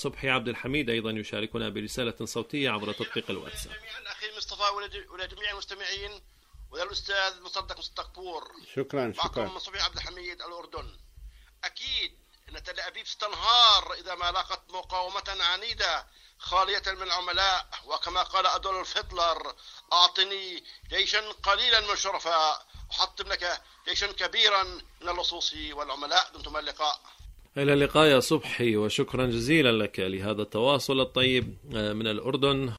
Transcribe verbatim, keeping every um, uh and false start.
صبحي عبد الحميد أيضا يشاركنا برسالة صوتية عبر تطبيق الواتساب. الأخي مصطفى ولجميع المستمعين وللأستاذ مصدق مصدق بور. شكرا شكرا. معكم صبحي عبد الحميد الأردن. أكيد أن تل أبيب ستنهار إذا ما لاقت مقاومة عنيدة خالية من العملاء، وكما قال أدولف هتلر: أعطني جيشا قليلا من الشرفاء أحطم لك جيشا كبيرا من اللصوص والعملاء. دمتم اللقاء. إلى اللقاء يا صبحي، وشكرا جزيلا لك لهذا التواصل الطيب من الأردن.